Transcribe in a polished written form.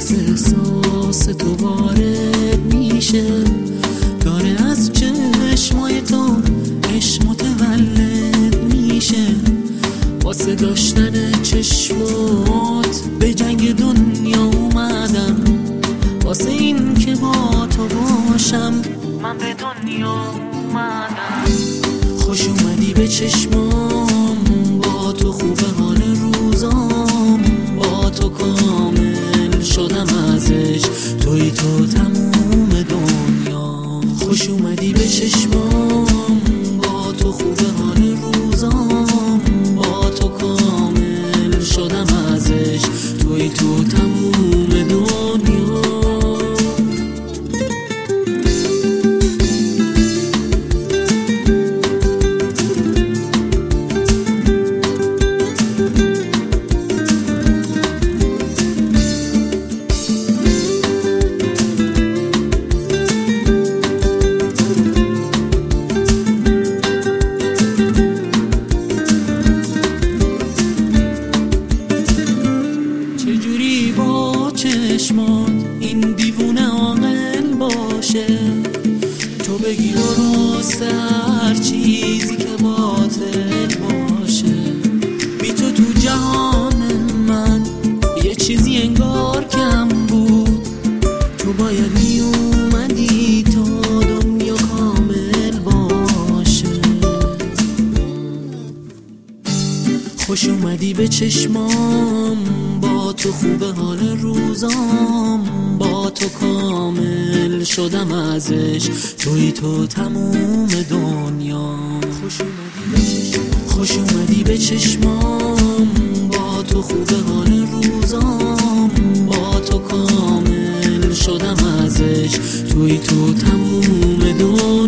باز احساس تو وارد میشه، داره از چشمای تو عشق متولد میشه. واسه داشتن چشمات به جنگ دنیا اومدم، واسه این که با تو باشم من به دنیا اومدم. خوش اومدی به چشمام، با تو خوبه حال روزام، با تو کامل شدم ازش، توی تو تموم دنیا. خوش اومدی به چشمام، با تو خوبه حال روزام، با تو کامل شدم ازش، توی تو تموم دنیا. چجوری با چشمات این دیوونه عاقل باشه، تو بگی درست هر چیزی که باطل باشه. بی تو تو جهان من یه چیزی انگار کم بود، تو باید می اومدی تا دنیا کامل باشه. خوش اومدی به چشمام، با تو خوبه حال روزام، با تو کامل شدم ازش، توی تو تموم دنیا. خوش اومدی به چشمام، با تو خوبه حال روزام، با تو کامل شدم ازش، توی تو تموم دنیا.